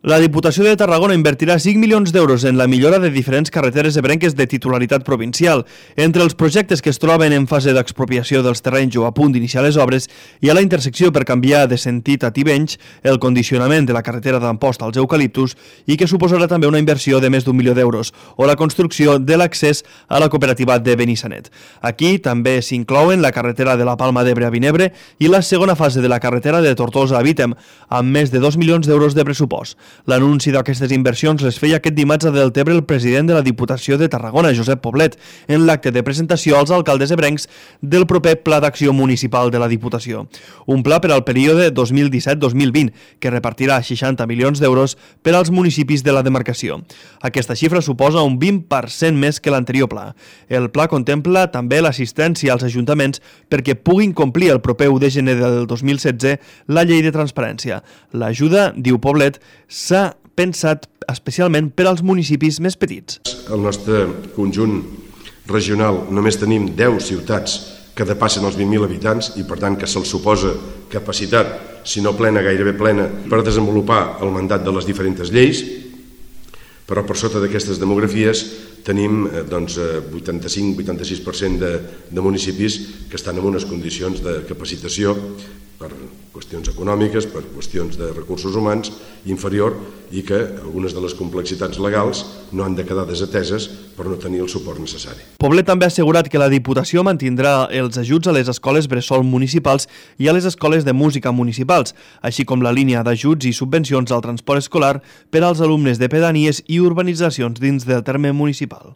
La Diputació de Tarragona invertirà 5 milions d'euros en la millora de diferents carreteres ebrenques de titularitat provincial. Entre els projectes que es troben en fase d'expropiació dels terrenys o a punt d'iniciar les obres hi ha la intersecció per canviar de sentit a Tivenys, el condicionament de la carretera d'Amposta als eucaliptus i que suposarà també una inversió de més d'1 milió d'euros o la construcció de l'accés a la cooperativa de Benissanet. Aquí també s'inclouen la carretera de la Palma d'Ebre a Vinebre i la segona fase de la carretera de Tortosa a Vítem, amb més de 2 milions d'euros de pressupost. L'anunci d'aquestes inversions les feia aquest dimarts a Deltebre el president de la Diputació de Tarragona, Josep Poblet, en l'acte de presentació als alcaldes ebrencs del proper Pla d'Acció Municipal de la Diputació. Un pla per al període 2017-2020, que repartirà 60 milions d'euros per als municipis de la demarcació. Aquesta xifra suposa un 20% més que l'anterior pla. El pla contempla també l'assistència als ajuntaments perquè puguin complir el proper 1 de gener del 2016 la llei de transparència. L'ajuda, diu Poblet, s'ha pensat especialment per als municipis més petits. Al nostre conjunt regional només tenim 10 ciutats que depassen els 20.000 habitants i per tant que se'ls suposa capacitat, si no plena, gairebé plena, per desenvolupar el mandat de les diferents lleis, però per sota d'aquestes demografies tenim 85-86% de municipis que estan en unes condicions de capacitació per qüestions econòmiques, per qüestions de recursos humans inferior i que algunes de les complexitats legals no han de quedar desateses per no tenir el suport necessari. Poblet també ha assegurat que la Diputació mantindrà els ajuts a les escoles bressol municipals i a les escoles de música municipals, així com la línia d'ajuts i subvencions al transport escolar per als alumnes de pedanies i urbanitzacions dins del terme municipal.